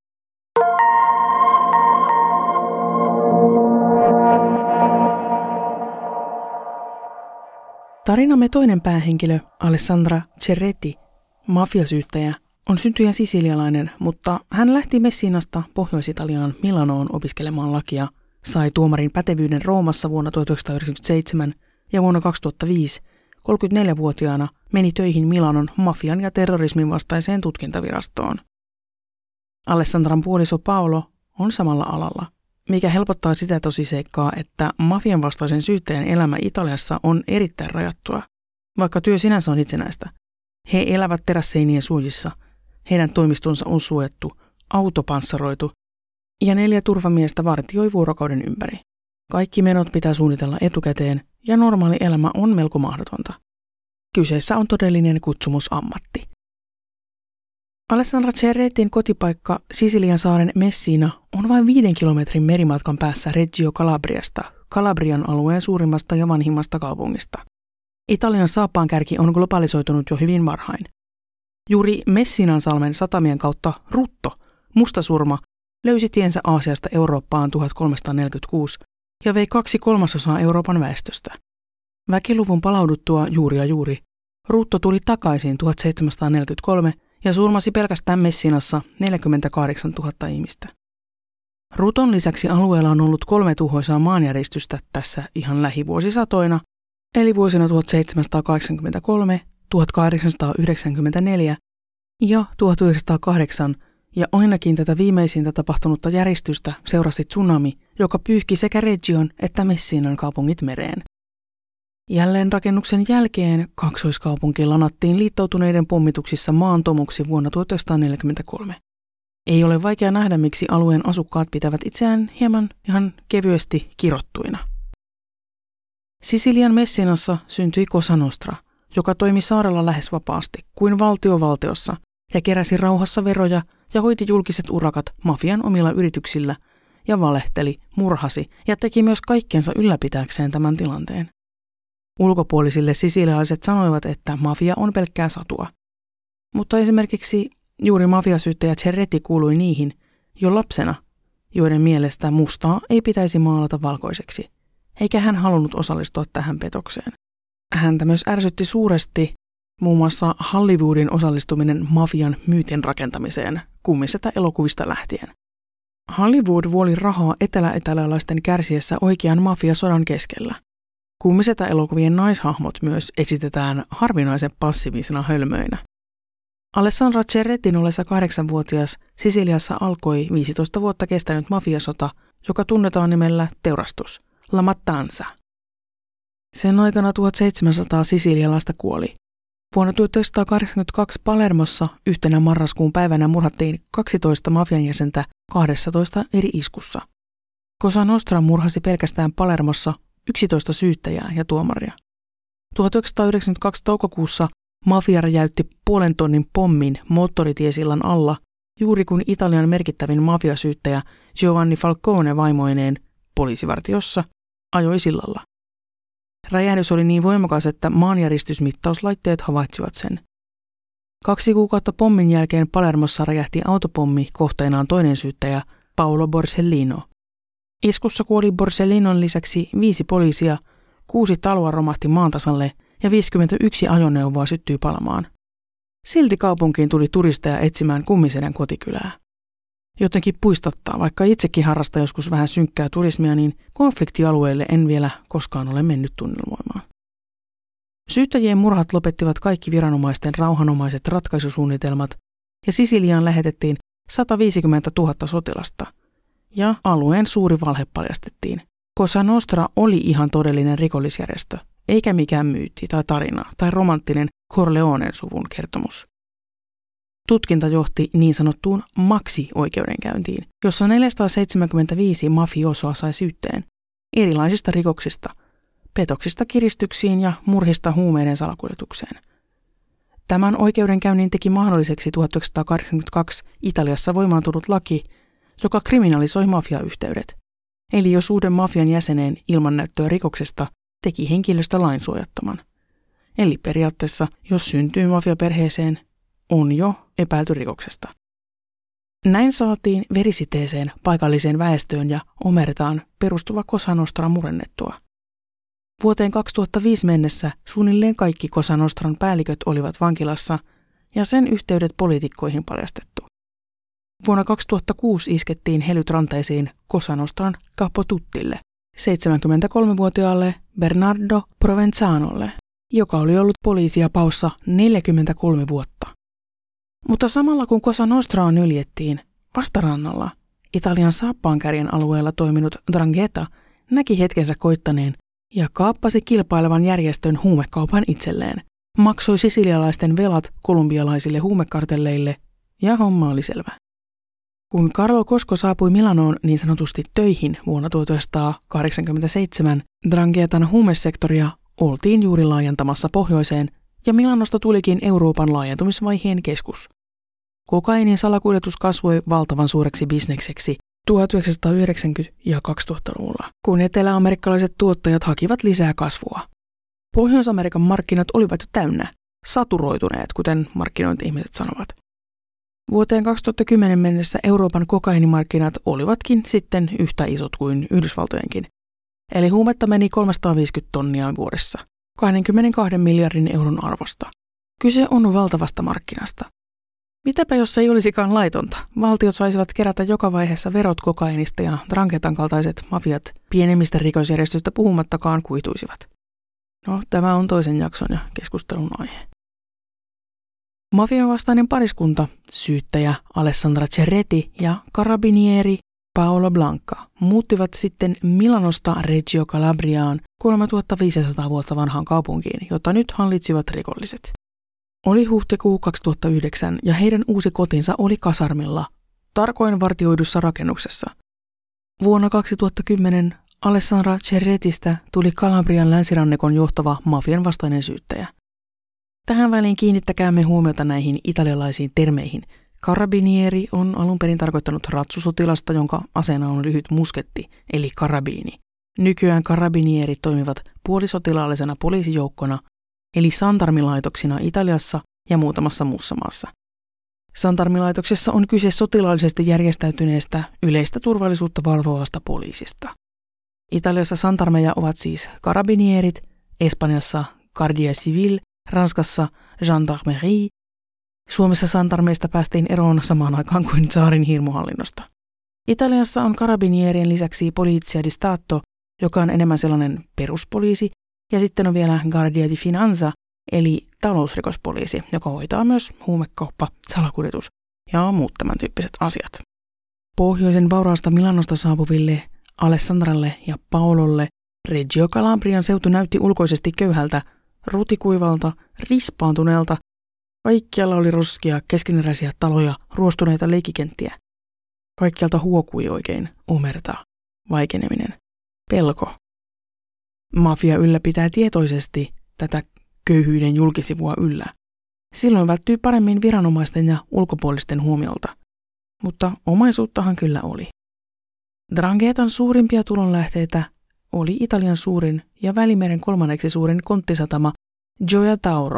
Tarinamme toinen päähenkilö, Alessandra Cerretti, mafiasyyttäjä, on syntyjä sisilialainen, mutta hän lähti Messinasta Pohjois-Italiaan Milanoon opiskelemaan lakia, sai tuomarin pätevyyden Roomassa vuonna tuhatyhdeksänsataayhdeksänkymmentäseitsemän ja vuonna kaksituhattaviisi kolmekymmentäneljävuotiaana meni töihin Milanon mafian ja terrorismin vastaiseen tutkintavirastoon. Alessandran puoliso Paolo on samalla alalla, mikä helpottaa sitä tosiseikkaa, että mafian vastaisen syyttäjän elämä Italiassa on erittäin rajattua, vaikka työ sinänsä on itsenäistä. He elävät terässeinien suojissa, heidän toimistonsa on suojattu, auto panssaroitu ja neljä turvamiestä vartioi vuorokauden ympäri. Kaikki menot pitää suunnitella etukäteen ja normaali elämä on melko mahdotonta. Kyseessä on todellinen kutsumusammatti. Alessandra Cerrettin kotipaikka Sisilian saaren Messina on vain viiden kilometrin merimatkan päässä Reggio Calabriasta, Calabrian alueen suurimmasta ja vanhimmasta kaupungista. Italian saapaankärki on globalisoitunut jo hyvin varhain. Juuri Messinansalmen satamien kautta Rutto, mustasurma, löysi tiensä Aasiasta Eurooppaan tuhatkolmesataaneljäkymmentäkuusi ja vei kaksi kolmasosaa Euroopan väestöstä. Väkiluvun palauduttua juuri ja juuri, Rutto tuli takaisin tuhatseitsemänsataaneljäkymmentäkolme ja surmasi pelkästään Messinassa neljäkymmentäkahdeksantuhatta ihmistä. Ruton lisäksi alueella on ollut kolme tuhoisaa maanjäristystä tässä ihan lähivuosisatoina, eli vuosina tuhatseitsemänsataakahdeksankymmentäkolme, tuhatkahdeksansataayhdeksänkymmentäneljä ja tuhatyhdeksänsataakahdeksan, ja ainakin tätä viimeisintä tapahtunutta järistystä seurasi tsunami, joka pyyhki sekä Reggion että Messinan kaupungit mereen. Jälleenrakennuksen jälkeen kaksoiskaupunki lanattiin liittoutuneiden pommituksissa maantomuksi vuonna tuhatyhdeksänsataaneljäkymmentäkolme. Ei ole vaikea nähdä, miksi alueen asukkaat pitävät itseään hieman ihan kevyesti kirottuina. Sisilian Messinassa syntyi Cosa Nostra, joka toimi saarella lähes vapaasti kuin valtio valtiossa ja keräsi rauhassa veroja ja hoiti julkiset urakat mafian omilla yrityksillä ja valehteli, murhasi ja teki myös kaikkensa ylläpitääkseen tämän tilanteen. Ulkopuolisille sisilialaiset sanoivat, että mafia on pelkkää satua. Mutta esimerkiksi juuri mafiasyyttäjä Cerretti kuului niihin jo lapsena, joiden mielestä mustaa ei pitäisi maalata valkoiseksi, eikä hän halunnut osallistua tähän petokseen. Häntä myös ärsytti suuresti muun muassa Hollywoodin osallistuminen mafian myytin rakentamiseen kummisetä elokuvista lähtien. Hollywood vuoli rahaa etelä-italialaisten kärsiessä oikean mafiasodan keskellä. Kummisetä elokuvien naishahmot myös esitetään harvinaisen passiivisena hölmöinä. Alessandra Cerrettin ollessa kahdeksanvuotias Sisiliassa alkoi viisitoista vuotta kestänyt mafiasota, joka tunnetaan nimellä teurastus, La Mattanza. Sen aikana tuhatseitsemänsataa sisilialaista kuoli. Vuonna tuhatyhdeksänsataakahdeksankymmentäkaksi Palermossa yhtenä marraskuun päivänä murhattiin kaksitoista mafian jäsentä kahdessatoista eri iskussa. Cosa Nostra murhasi pelkästään Palermossa yksitoista syyttäjää ja tuomaria. tuhatyhdeksänsataayhdeksänkymmentäkaksi toukokuussa mafia räjäytti puolen tonnin pommin moottoritiesillan alla, juuri kun Italian merkittävin mafiasyyttäjä Giovanni Falcone vaimoineen poliisivartiossa ajoi sillalla. Räjähdys oli niin voimakas, että maanjäristysmittauslaitteet havaitsivat sen. Kaksi kuukautta pommin jälkeen Palermossa räjähti autopommi kohteenaan toinen syyttäjä, Paolo Borsellino. Iskussa kuoli Borsellinon lisäksi viisi poliisia, kuusi taloa romahti maantasalle ja viisikymmentäyksi ajoneuvoa syttyi palamaan. Silti kaupunkiin tuli turisteja etsimään kummisedän kotikylää. Jotenkin puistattaa, vaikka itsekin harrastan joskus vähän synkkää turismia, niin konfliktialueelle en vielä koskaan ole mennyt tunnelmoimaan. Syyttäjien murhat lopettivat kaikki viranomaisten rauhanomaiset ratkaisusuunnitelmat ja Sisiliaan lähetettiin sata viisikymmentätuhatta sotilasta. Ja alueen suuri valhe paljastettiin. Cosa Nostra oli ihan todellinen rikollisjärjestö, eikä mikään myytti tai tarina tai romanttinen Corleonen suvun kertomus. Tutkinta johti niin sanottuun Maxi-oikeudenkäyntiin, jossa neljäsataaseitsemänkymmentäviisi mafiosoa sai syytteen erilaisista rikoksista, petoksista kiristyksiin ja murhista huumeiden salakuljetukseen. Tämän oikeudenkäynnin teki mahdolliseksi tuhatyhdeksänsataakahdeksankymmentäkaksi Italiassa voimaan tullut laki, joka kriminalisoi mafiayhteydet. Eli jos uuden mafian jäseneen ilman näyttöä rikoksesta teki henkilöstä lainsuojattoman. Eli periaatteessa, jos syntyy mafiaperheeseen, on jo epäilty rikoksesta. Näin saatiin verisiteeseen, paikalliseen väestöön ja omertaan perustuva Cosa Nostra murennettua. Vuoteen kaksituhattaviisi mennessä suunnilleen kaikki Cosa Nostran päälliköt olivat vankilassa ja sen yhteydet poliitikkoihin paljastettu. Vuonna kaksituhattakuusi iskettiin helytranteisiin Cosa Nostran Capo Tuttille, seitsemänkymmentäkolmevuotiaalle Bernardo Provenzanolle, joka oli ollut poliisia paussa neljäkymmentäkolme vuotta. Mutta samalla kun Cosa Nostraa nyljettiin, vastarannalla Italian saappaankärjen alueella toiminut 'Ndrangheta näki hetkensä koittaneen ja kaappasi kilpailevan järjestön huumekaupan itselleen, maksoi sisilialaisten velat kolumbialaisille huumekartelleille ja homma oli selvä. Kun Carlo Cosco saapui Milanoon niin sanotusti töihin vuonna tuhatyhdeksänsataakahdeksankymmentäseitsemän, 'Ndranghetan huumesektoria oltiin juuri laajentamassa pohjoiseen ja Milanosta tulikin Euroopan laajentumisvaiheen keskus. Kokainin salakuljetus kasvoi valtavan suureksi bisnekseksi tuhatyhdeksänsataayhdeksänkymmentä- ja kaksituhattaluvulla, kun eteläamerikkalaiset tuottajat hakivat lisää kasvua. Pohjois-Amerikan markkinat olivat jo täynnä, saturoituneet, kuten markkinointi-ihmiset sanovat. Vuoteen kaksituhattakymmenen mennessä Euroopan kokainimarkkinat olivatkin sitten yhtä isot kuin Yhdysvaltojenkin. Eli huumetta meni kolmesataaviisikymmentä tonnia vuodessa, kaksikymmentäkaksi miljardin euron arvosta. Kyse on valtavasta markkinasta. Mitäpä jos se ei olisikaan laitonta? Valtiot saisivat kerätä joka vaiheessa verot kokainista ja Ndrangheta kaltaiset mafiat pienemmistä rikosjärjestöistä puhumattakaan kuituisivat. No, tämä on toisen jakson ja keskustelun aihe. Mafian vastainen pariskunta, syyttäjä Alessandra Cerretti ja karabinieri Paolo Blanca muuttivat sitten Milanosta Reggio Calabriaan kolmetuhattaviisisataa vuotta vanhaan kaupunkiin, jota nyt hallitsivat rikolliset. Oli huhtikuu kaksituhattayhdeksän ja heidän uusi kotinsa oli kasarmilla, tarkoin vartioidussa rakennuksessa. Vuonna kaksituhattakymmenen Alessandra Cerretistä tuli Kalabrian länsirannikon johtava mafian vastainen syyttäjä. Tähän väliin kiinnittäkäämme huomiota näihin italialaisiin termeihin. Karabinieri on alun perin tarkoittanut ratsusotilasta, jonka aseena on lyhyt musketti, eli karabiini. Nykyään karabinierit toimivat puolisotilaallisena poliisijoukkona, eli santarmilaitoksina Italiassa ja muutamassa muussa maassa. Santarmilaitoksessa on kyse sotilaallisesti järjestäytyneestä yleistä turvallisuutta valvovasta poliisista. Italiassa santarmeja ovat siis karabinierit, Espanjassa Guardia Civil, Ranskassa Gendarmerie. Suomessa santarmeista päästiin eroon samaan aikaan kuin tsaarin hirmuhallinnosta. Italiassa on karabinierien lisäksi Polizia di Stato, joka on enemmän sellainen peruspoliisi, ja sitten on vielä Guardia di Finanza, eli talousrikospoliisi, joka hoitaa myös huumekauppa, salakuljetus ja muut tämän tyyppiset asiat. Pohjoisen vauraasta Milanosta saapuville Alessandralle ja Paololle Reggio Calabrian seutu näytti ulkoisesti köyhältä, rutikuivalta, rispaantuneelta. Kaikkialla oli roskia, keskeneräisiä taloja, ruostuneita leikkikenttiä. Kaikkialta huokui oikein omerta, vaikeneminen, pelko. Mafia ylläpitää tietoisesti tätä köyhyyden julkisivua yllä. Silloin välttyy paremmin viranomaisten ja ulkopuolisten huomiolta. Mutta omaisuuttahan kyllä oli. 'Ndranghetan suurimpia tulonlähteitä oli Italian suurin ja Välimeren kolmanneksi suurin konttisatama Gioia Tauro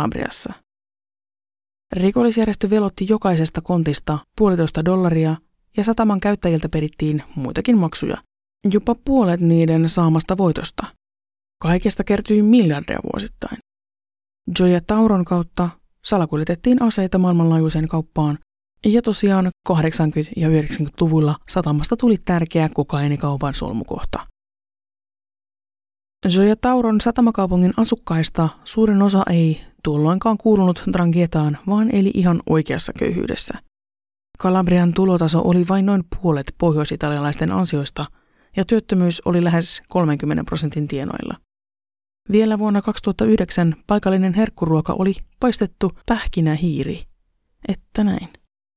Kalabriassa. Rikollisjärjestö velotti jokaisesta kontista puolitoista dollaria ja sataman käyttäjiltä perittiin muitakin maksuja, jopa puolet niiden saamasta voitosta. Kaikesta kertyi miljardeja vuosittain. Gioia Tauron kautta salakuljetettiin aseita maailmanlaajuiseen kauppaan, ja tosiaan kahdeksankymmentä- ja yhdeksänkymmentäluvulla satamasta tuli tärkeä kokaiinikaupan solmukohta. Gioia Tauron satamakaupungin asukkaista suurin osa ei tuolloinkaan kuulunut Ndranghetaan, vaan eli ihan oikeassa köyhyydessä. Calabrian tulotaso oli vain noin puolet pohjois-italialaisten ansioista, ja työttömyys oli lähes kolmenkymmenen prosentin tienoilla. Vielä vuonna kaksituhattayhdeksän paikallinen herkkuruoka oli paistettu pähkinähiiri. Että näin.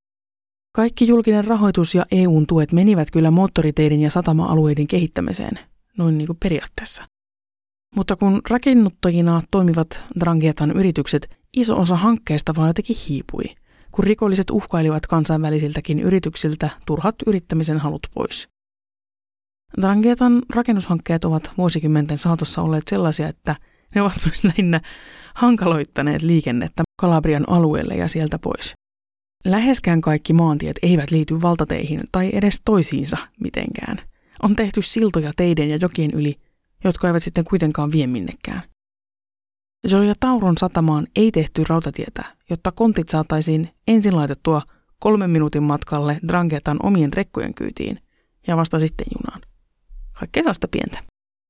Kaikki julkinen rahoitus ja E U:n tuet menivät kyllä moottoriteiden ja satama-alueiden kehittämiseen, noin niin kuin periaatteessa. Mutta kun rakennuttajina toimivat Ndranghetan yritykset, iso osa hankkeesta vaan jotenkin hiipui, kun rikolliset uhkailivat kansainvälisiltäkin yrityksiltä turhat yrittämisen halut pois. Ndranghetan rakennushankkeet ovat vuosikymmenten saatossa olleet sellaisia, että ne ovat myös lähinnä hankaloittaneet liikennettä Calabrian alueelle ja sieltä pois. Läheskään kaikki maantiet eivät liity valtateihin tai edes toisiinsa mitenkään. On tehty siltoja teiden ja jokien yli, jotka eivät sitten kuitenkaan vie minnekään. Gioia Tauron satamaan ei tehty rautatietä, jotta kontit saataisiin ensin laitettua kolmen minuutin matkalle Ndranghetan omien rekkojen kyytiin ja vasta sitten junaan. Kaikkea sellaista pientä.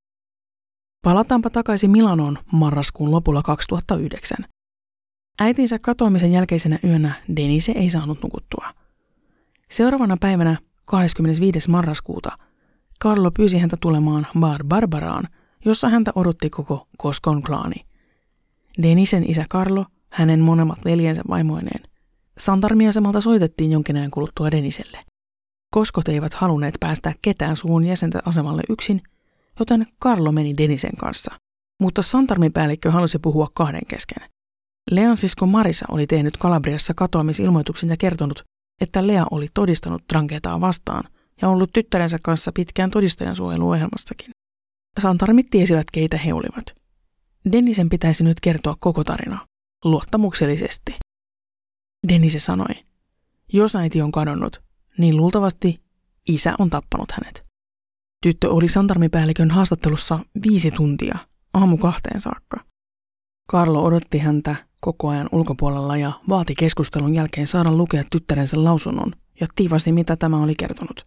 Palataanpa takaisin Milanoon marraskuun lopulla kaksituhattayhdeksän. Äitinsä katoamisen jälkeisenä yönä Denise ei saanut nukuttua. Seuraavana päivänä kahdeskymmenesviides marraskuuta Carlo pyysi häntä tulemaan Bar Barbaraan, jossa häntä odotti koko Coscon klaani. Denisen isä Carlo, hänen monemmat veljensä vaimoineen. Santarmiasemalta soitettiin jonkin ajan kuluttua Deniselle. Koskot eivät halunneet päästää ketään suvun jäsentä asemalle yksin, joten Carlo meni Denisen kanssa. Mutta santarmipäällikkö halusi puhua kahden kesken. Lean sisko Marisa oli tehnyt Calabriassa katoamisilmoituksen ja kertonut, että Lea oli todistanut Ndranghetaa vastaan ja ollut tyttärensä kanssa pitkään todistajansuojeluohjelmassakin. Santarmit tiesivät, keitä he olivat. Denisen pitäisi nyt kertoa koko tarina, luottamuksellisesti. Denise sanoi, jos äiti on kadonnut, niin luultavasti isä on tappanut hänet. Tyttö oli santarmipäällikön haastattelussa viisi tuntia, aamu kahteen saakka. Carlo odotti häntä koko ajan ulkopuolella ja vaati keskustelun jälkeen saada lukea tyttärensä lausunnon ja tiivasi, mitä tämä oli kertonut.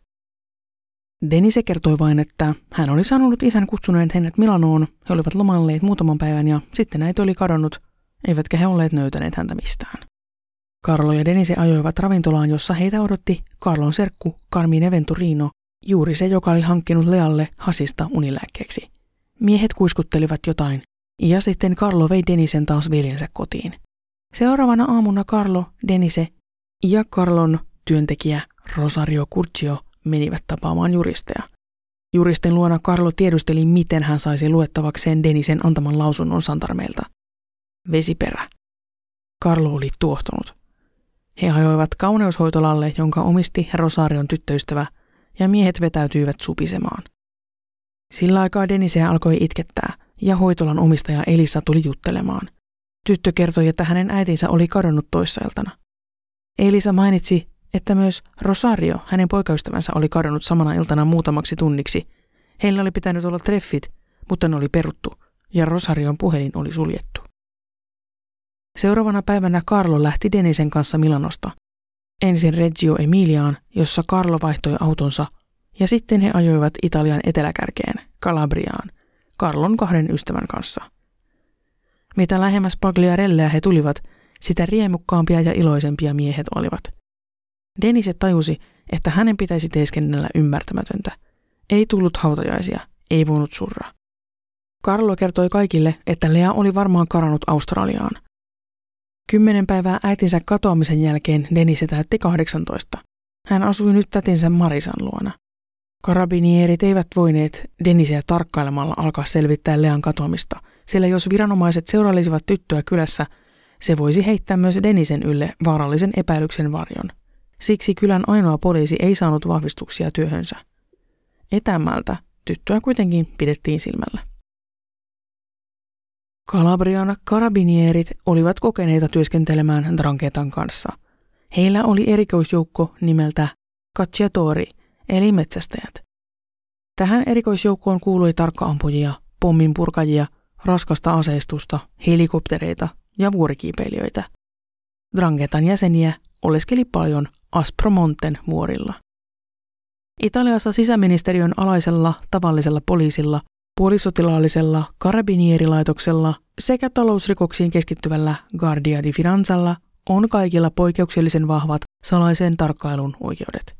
Denise kertoi vain, että hän oli sanonut isän kutsuneen hänet Milanoon, he olivat lomalleet muutaman päivän ja sitten äiti oli kadonnut, eivätkä he olleet löytäneet häntä mistään. Carlo ja Denise ajoivat ravintolaan, jossa heitä odotti Carlon serkku Carmine Venturino, juuri se, joka oli hankkinut Lealle hasista unilääkkeeksi. Miehet kuiskuttelivat jotain, ja sitten Carlo vei Denisen taas veljensä kotiin. Seuraavana aamuna Carlo, Denise ja Carlon työntekijä Rosario Curcio menivät tapaamaan juristeja. Juristen luona Carlo tiedusteli, miten hän saisi luettavakseen Denisen antaman lausunnon santarmeilta. Vesiperä. Carlo oli tuohtunut. He ajoivat kauneushoitolalle, jonka omisti Rosarion tyttöystävä, ja miehet vetäytyivät supisemaan. Sillä aikaa Denise alkoi itkettää, ja hoitolan omistaja Elisa tuli juttelemaan. Tyttö kertoi, että hänen äitinsä oli kadonnut toissailtana. Elisa mainitsi, että myös Rosario, hänen poikaystävänsä, oli kadonnut samana iltana muutamaksi tunniksi. Heillä oli pitänyt olla treffit, mutta ne oli peruttu, ja Rosarion puhelin oli suljettu. Seuraavana päivänä Carlo lähti Denisen kanssa Milanosta. Ensin Reggio Emiliaan, jossa Carlo vaihtoi autonsa, ja sitten he ajoivat Italian eteläkärkeen, Calabriaan, Carlon kahden ystävän kanssa. Mitä lähemmäs Pagliarellea he tulivat, sitä riemukkaampia ja iloisempia miehet olivat. Denise tajusi, että hänen pitäisi teeskennellä ymmärtämätöntä. Ei tullut hautajaisia, ei voinut surra. Carlo kertoi kaikille, että Lea oli varmaan karannut Australiaan. Kymmenen päivää äitinsä katoamisen jälkeen Denise täytti kahdeksantoista. Hän asui nyt tätinsä Marisan luona. Karabinierit eivät voineet Deniseä tarkkailemalla alkaa selvittää Lean katoamista, sillä jos viranomaiset seurailisivat tyttöä kylässä, se voisi heittää myös Denisen ylle vaarallisen epäilyksen varjon. Siksi kylän ainoa poliisi ei saanut vahvistuksia työhönsä. Etämältä tyttöä kuitenkin pidettiin silmällä. Calabrian karabinierit olivat kokeneita työskentelemään Ndranghetan kanssa. Heillä oli erikoisjoukko nimeltä cacciatori eli metsästäjät. Tähän erikoisjoukkoon kuului tarkkaampujia, pomminpurkajia, raskasta aseistusta, helikoptereita ja vuorikiipeilijöitä. Ndranghetan jäseniä oleskeli paljon Aspromonten vuorilla. Italiassa sisäministeriön alaisella tavallisella poliisilla, puolisotilaallisella karabinierilaitoksella sekä talousrikoksiin keskittyvällä Guardia di Finanzalla on kaikilla poikkeuksellisen vahvat salaisen tarkkailun oikeudet.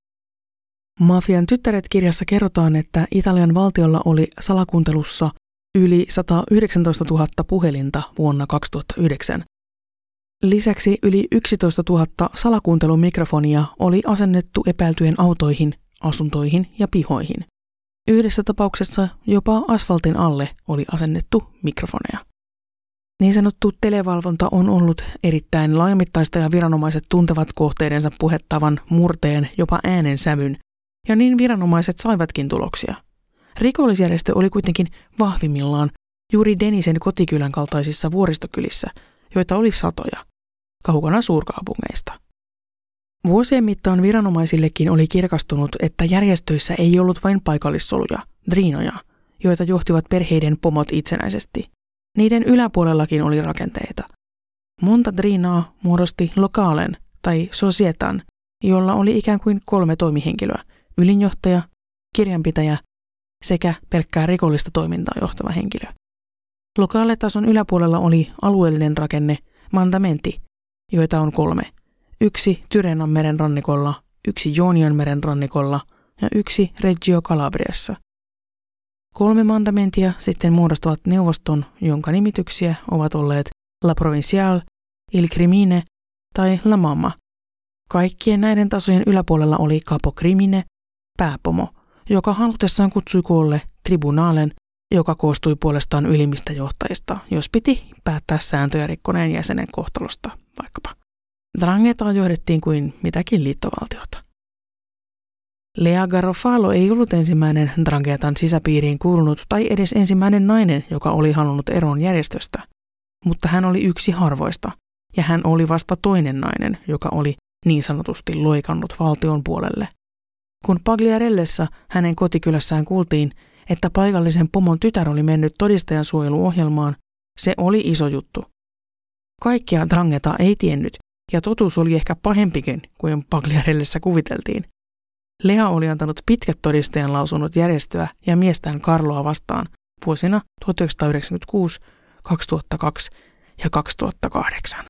Mafian tyttäret -kirjassa kerrotaan, että Italian valtiolla oli salakuuntelussa yli sata yhdeksäntoista tuhatta puhelinta vuonna kaksituhattayhdeksän. Lisäksi yli yksitoista tuhatta salakuuntelumikrofonia oli asennettu epäiltyjen autoihin, asuntoihin ja pihoihin. Yhdessä tapauksessa jopa asfaltin alle oli asennettu mikrofoneja. Niin sanottu televalvonta on ollut erittäin laajamittaista ja viranomaiset tuntevat kohteidensa puhettavan murteen jopa äänen sävyn, ja niin viranomaiset saivatkin tuloksia. Rikollisjärjestö oli kuitenkin vahvimmillaan juuri Denisen kotikylän kaltaisissa vuoristokylissä, joita oli satoja, kaukana suurkaupungeista. Vuosien mittaan viranomaisillekin oli kirkastunut, että järjestöissä ei ollut vain paikallissoluja, drinoja, joita johtivat perheiden pomot itsenäisesti. Niiden yläpuolellakin oli rakenteita. Monta drinaa muodosti lokaalen tai societan, jolla oli ikään kuin kolme toimihenkilöä, ylinjohtaja, kirjanpitäjä sekä pelkkää rikollista toimintaa johtava henkilö. Lokaaletason yläpuolella oli alueellinen rakenne, mandamenti, joita on kolme. Yksi Tyrenan meren rannikolla, yksi Joonian meren rannikolla ja yksi Reggio Calabriassa. Kolme mandamentia sitten muodostavat neuvoston, jonka nimityksiä ovat olleet La Provinciale, Il Crimine tai La Mamma. Kaikkien näiden tasojen yläpuolella oli Capo Crimine, pääpomo, joka halutessaan kutsui koolle tribunalen, joka koostui puolestaan ylimmistä johtajista, jos piti päättää sääntöjä rikkoneen jäsenen kohtalosta vaikkapa. Ndrangheta johdettiin kuin mitäkin liittovaltiota. Lea Garofalo ei ollut ensimmäinen Ndranghetan sisäpiiriin kuulunut tai edes ensimmäinen nainen, joka oli halunnut eron järjestöstä, mutta hän oli yksi harvoista, ja hän oli vasta toinen nainen, joka oli niin sanotusti loikannut valtion puolelle. Kun Pagliarellessa hänen kotikylässään kuultiin, että paikallisen pomon tytär oli mennyt todistajansuojeluohjelmaan, se oli iso juttu. Kaikkea Ndrangheta ei tiennyt, ja totuus oli ehkä pahempikin kuin Pagliarellessa kuviteltiin. Lea oli antanut pitkät todistajan lausunnot järjestöä ja miestään Carloa vastaan vuosina tuhatyhdeksänsataayhdeksänkymmentäkuusi, kaksituhattakaksi ja kaksituhattakahdeksan.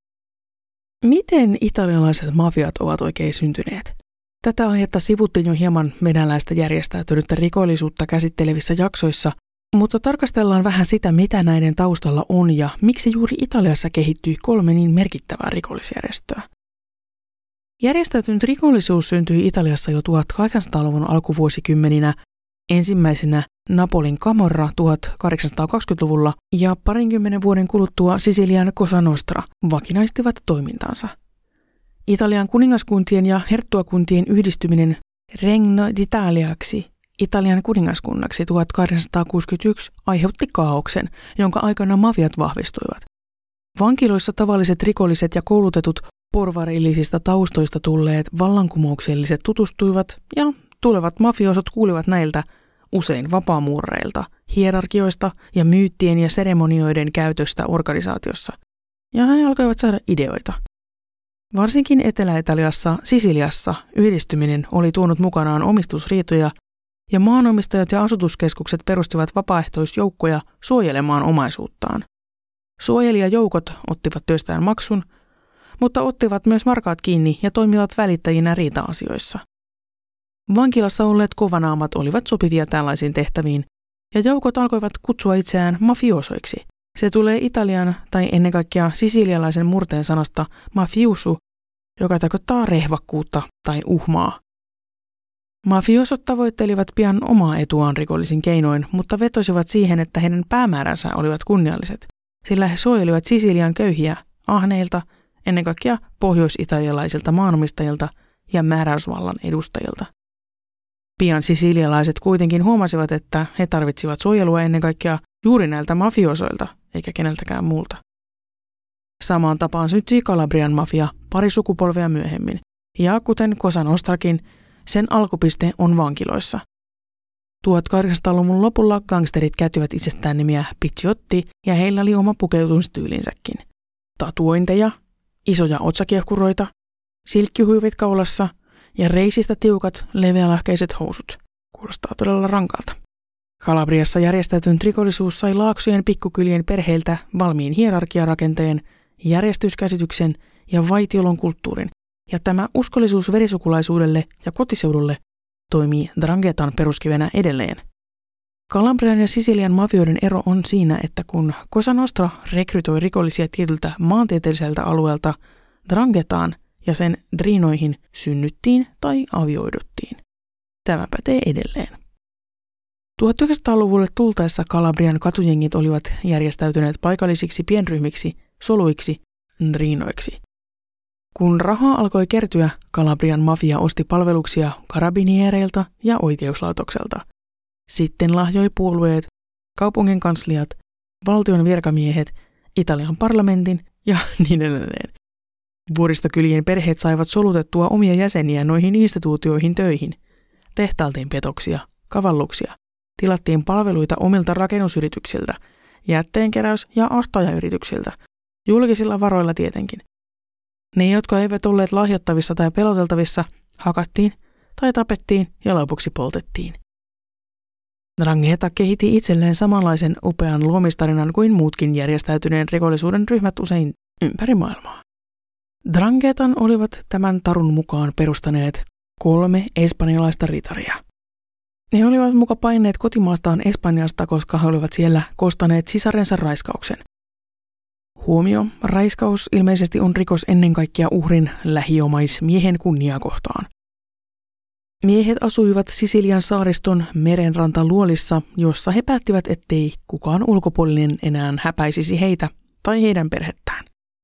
Miten italialaiset mafiat ovat oikein syntyneet? Tätä aihetta sivuttiin jo hieman venäläistä järjestäytynyttä rikollisuutta käsittelevissä jaksoissa, mutta tarkastellaan vähän sitä, mitä näiden taustalla on ja miksi juuri Italiassa kehittyi kolme niin merkittävää rikollisjärjestöä. Järjestäytynyt rikollisuus syntyi Italiassa jo tuhatkahdeksansataaluvun alkuvuosikymmeninä, ensimmäisenä Napolin Camorra tuhatkahdeksansataakaksikymmentäluvulla ja parinkymmenen vuoden kuluttua Sisilian Cosa Nostra vakinaistivat toimintaansa. Italian kuningaskuntien ja herttuakuntien yhdistyminen Regno d'Italiaksi, Italian kuningaskunnaksi tuhatkahdeksansataakuusikymmentäyksi aiheutti kaaoksen, jonka aikana mafiat vahvistuivat. Vankiloissa tavalliset rikolliset ja koulutetut porvarillisista taustoista tulleet vallankumoukselliset tutustuivat ja tulevat mafiosot kuulivat näiltä usein vapaamuurareilta, hierarkioista ja myyttien ja seremonioiden käytöstä organisaatiossa, ja he alkoivat saada ideoita. Varsinkin Etelä-Italiassa, Sisiliassa yhdistyminen oli tuonut mukanaan omistusriitoja, ja maanomistajat ja asutuskeskukset perustivat vapaaehtoisjoukkoja suojelemaan omaisuuttaan. Suojelijajoukot ottivat työstään maksun, mutta ottivat myös markaat kiinni ja toimivat välittäjinä riita-asioissa. Vankilassa olleet kovanaamat olivat sopivia tällaisiin tehtäviin, ja joukot alkoivat kutsua itseään mafiosoiksi. Se tulee Italian tai ennen kaikkea sisilialaisen murteen sanasta mafiosu, joka tarkoittaa rehvakkuutta tai uhmaa. Mafiosot tavoittelivat pian omaa etuaan rikollisin keinoin, mutta vetosivat siihen, että heidän päämääränsä olivat kunnialliset, sillä he suojelivat Sisilian köyhiä ahneilta, ennen kaikkea pohjois-italialaisilta maanomistajilta ja määräysvallan edustajilta. Pian sisilialaiset kuitenkin huomasivat, että he tarvitsivat suojelua ennen kaikkea juuri näiltä mafiosoilta, eikä keneltäkään muulta. Samaan tapaan syntyi Calabrian mafia pari sukupolvea myöhemmin, ja kuten Cosa Nostrakin, Sen alkupiste on vankiloissa. tuhatkahdeksansataaluvun lopulla gangsterit käyttivät itsestään nimiä Pizziotti ja heillä oli oma pukeutumistyylinsäkin. Tatuointeja, isoja otsakiehkuroita, silkkihuivit kaulassa ja reisistä tiukat, leveälähkäiset housut. Kuulostaa todella rankalta. Kalabriassa järjestäytynyt rikollisuus sai laaksojen pikkukylien perheiltä valmiin hierarkiarakenteen, järjestyskäsityksen ja vaitiolon kulttuurin, ja tämä uskollisuus verisukulaisuudelle ja kotiseudulle toimii 'Ndranghetan peruskivenä edelleen. Kalabrian ja Sisilian mafioiden ero on siinä, että kun Cosa Nostra rekrytoi rikollisia tietyltä maantieteelliseltä alueelta, 'Ndranghetaaan ja sen drinoihin synnyttiin tai avioiduttiin. Tämä pätee edelleen. tuhatyhdeksänsataaluvulle tultaessa Kalabrian katujengit olivat järjestäytyneet paikallisiksi pienryhmiksi, soluiksi, drinoiksi. Kun rahaa alkoi kertyä, Kalabrian mafia osti palveluksia karabiniereilta ja oikeuslaitokselta. Sitten lahjoi puolueet, kaupungin kansliat, valtion virkamiehet, Italian parlamentin ja niin edelleen. Vuoristokylien perheet saivat solutettua omia jäseniä noihin instituutioihin töihin. Tehtailtiin petoksia, kavalluksia, tilattiin palveluita omilta rakennusyrityksiltä, jätteenkeräys- ja ahtaajayrityksiltä, julkisilla varoilla tietenkin. Ne, jotka eivät olleet lahjottavissa tai peloteltavissa, hakattiin tai tapettiin ja lopuksi poltettiin. 'Ndrangheta kehitti itselleen samanlaisen upean luomistarinan kuin muutkin järjestäytyneen rikollisuuden ryhmät usein ympäri maailmaa. 'Ndrangheta olivat tämän tarun mukaan perustaneet kolme espanjalaista ritaria. Ne olivat muka paineet kotimaastaan Espanjasta, koska he olivat siellä kostaneet sisarensa raiskauksen. Huomio, raiskaus ilmeisesti on rikos ennen kaikkea uhrin lähiomaismiehen kunniaa kohtaan. Miehet asuivat Sisilian saariston merenrantaluolissa, jossa he päättivät, ettei kukaan ulkopuolinen enää häpäisisi heitä tai heidän perhettään.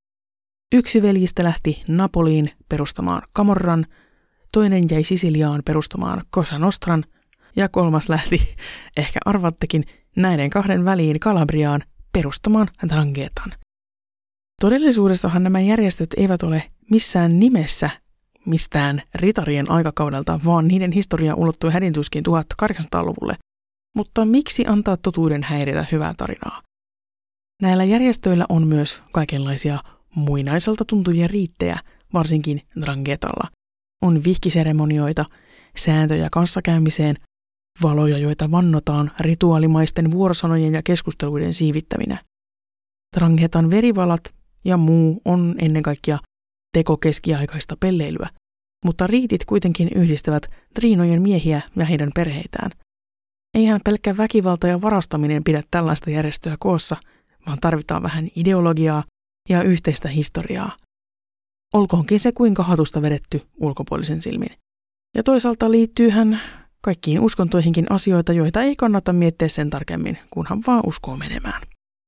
Yksi veljistä lähti Napoliin perustamaan Camorran, toinen jäi Sisiliaan perustamaan Cosa Nostran ja kolmas lähti, ehkä arvattekin, näiden kahden väliin Kalabriaan perustamaan 'Ndranghetaaan. Todellisuudessahan nämä järjestöt eivät ole missään nimessä mistään ritarien aikakaudelta, vaan niiden historia ulottui hädintuskin tuhatkahdeksansataaluvulle. Mutta miksi antaa totuuden häiritä hyvää tarinaa? Näillä järjestöillä on myös kaikenlaisia muinaiselta tuntuvia riittejä, varsinkin 'Ndranghetaalla. On vihkiseremonioita, sääntöjä kanssakäymiseen, valoja, joita vannotaan rituaalimaisten vuorosanojen ja keskusteluiden siivittäminä. 'Ndrangheta'n verivalat ja muu on ennen kaikkea teko keskiaikaista pelleilyä, mutta riitit kuitenkin yhdistävät drinojen miehiä ja heidän perheitään. Eihän pelkkä väkivalta ja varastaminen pidä tällaista järjestöä koossa, vaan tarvitaan vähän ideologiaa ja yhteistä historiaa. Olkoonkin se kuinka hatusta vedetty ulkopuolisen silmin. Ja toisaalta liittyyhän kaikkiin uskontoihinkin asioita, joita ei kannata miettiä sen tarkemmin, kunhan vaan uskoo menemään.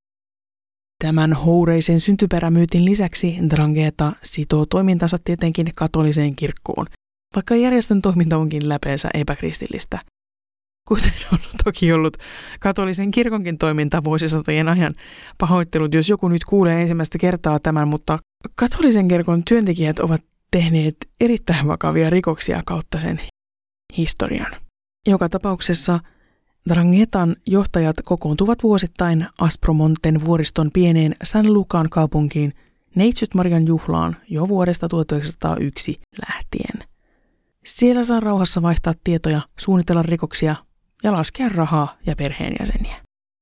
Tämän houreisen syntyperämyytin lisäksi 'Ndrangheta sitoo toimintansa tietenkin katoliseen kirkkoon, vaikka järjestön toiminta onkin läpeensä epäkristillistä. Kuten on toki ollut katolisen kirkonkin toiminta vuosisatojen ajan. Pahoittelut, jos joku nyt kuulee ensimmäistä kertaa tämän, mutta katolisen kirkon työntekijät ovat tehneet erittäin vakavia rikoksia kautta sen historian. Joka tapauksessa 'Ndrangheta'n johtajat kokoontuvat vuosittain Aspromonten vuoriston pieneen San Lucan kaupunkiin Neitsyt-Marian juhlaan jo vuodesta tuhatyhdeksänsataayksi lähtien. Siellä saa rauhassa vaihtaa tietoja, suunnitella rikoksia ja laskea rahaa ja perheenjäseniä.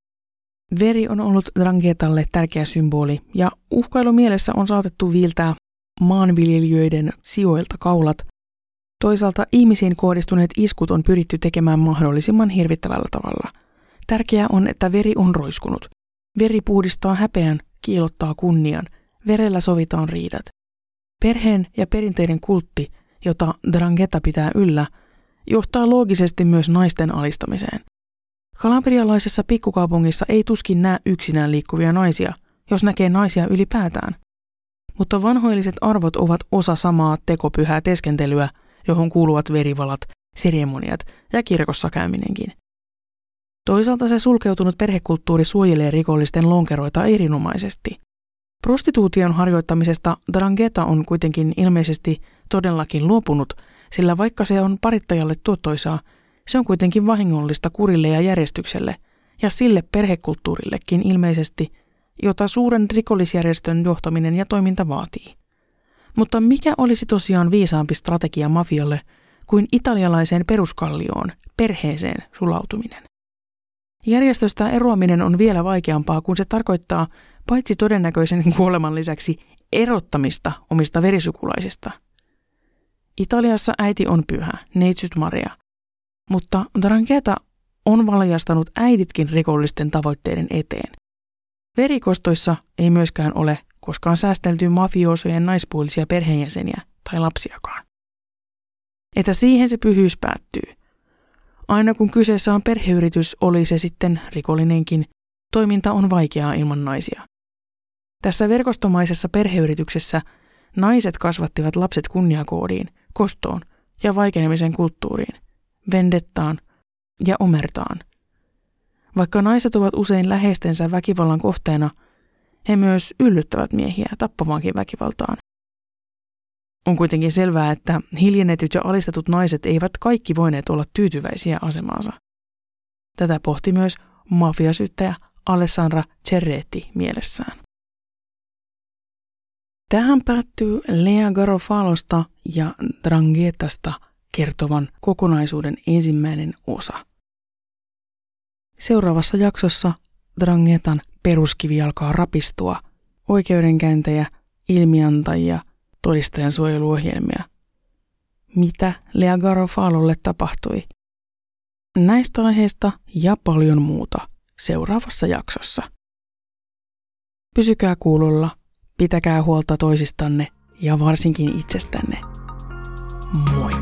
Veri on ollut 'Ndranghetalle tärkeä symboli ja uhkailumielessä on saatettu viiltää maanviljelijöiden sijoilta kaulat. Toisaalta ihmisiin kohdistuneet iskut on pyritty tekemään mahdollisimman hirvittävällä tavalla. Tärkeää on, että veri on roiskunut. Veri puhdistaa häpeän, kiillottaa kunnian, verellä sovitaan riidat. Perheen ja perinteiden kultti, jota 'Ndrangheta pitää yllä, johtaa loogisesti myös naisten alistamiseen. Kalabrialaisessa pikkukaupungissa ei tuskin näe yksinään liikkuvia naisia, jos näkee naisia ylipäätään. Mutta vanhoilliset arvot ovat osa samaa tekopyhää teskentelyä, johon kuuluvat verivalat, seremoniat ja kirkossa käyminenkin. Toisaalta se sulkeutunut perhekulttuuri suojelee rikollisten lonkeroita erinomaisesti. Prostituution harjoittamisesta 'Ndrangheta on kuitenkin ilmeisesti todellakin luopunut, sillä vaikka se on parittajalle tuottoisaa, se on kuitenkin vahingollista kurille ja järjestykselle ja sille perhekulttuurillekin ilmeisesti, jota suuren rikollisjärjestön johtaminen ja toiminta vaatii. Mutta mikä olisi tosiaan viisaampi strategia mafiolle kuin italialaiseen peruskallioon, perheeseen sulautuminen? Järjestöstä eroaminen on vielä vaikeampaa, kun se tarkoittaa paitsi todennäköisen kuoleman lisäksi erottamista omista verisukulaisista. Italiassa äiti on pyhä, neitsyt Maria, mutta 'Ndrangheta on valjastanut äiditkin rikollisten tavoitteiden eteen. Verikostoissa ei myöskään ole koskaan säästelty mafioosojen naispuolisia perheenjäseniä tai lapsiakaan. Että siihen se pyhyys päättyy. Aina kun kyseessä on perheyritys, oli se sitten rikollinenkin, toiminta on vaikeaa ilman naisia. Tässä verkostomaisessa perheyrityksessä naiset kasvattivat lapset kunniakoodiin, kostoon ja vaikenemisen kulttuuriin, vendettaan ja omertaan. Vaikka naiset ovat usein läheistensä väkivallan kohteena, he myös yllyttävät miehiä tappavaankin väkivaltaan. On kuitenkin selvää, että hiljennetyt ja alistetut naiset eivät kaikki voineet olla tyytyväisiä asemaansa. Tätä pohti myös mafiasyyttäjä Alessandra Cerretti mielessään. Tähän päättyy Lea Garofalosta ja 'Ndranghetasta kertovan kokonaisuuden ensimmäinen osa. Seuraavassa jaksossa 'Ndranghetan peruskivi alkaa rapistua, oikeudenkäyntejä, ilmiantajia, todistajansuojeluohjelmia. Mitä Lea Garofalolle tapahtui? Näistä aiheista ja paljon muuta seuraavassa jaksossa. Pysykää kuulolla, pitäkää huolta toisistanne ja varsinkin itsestänne. Moi!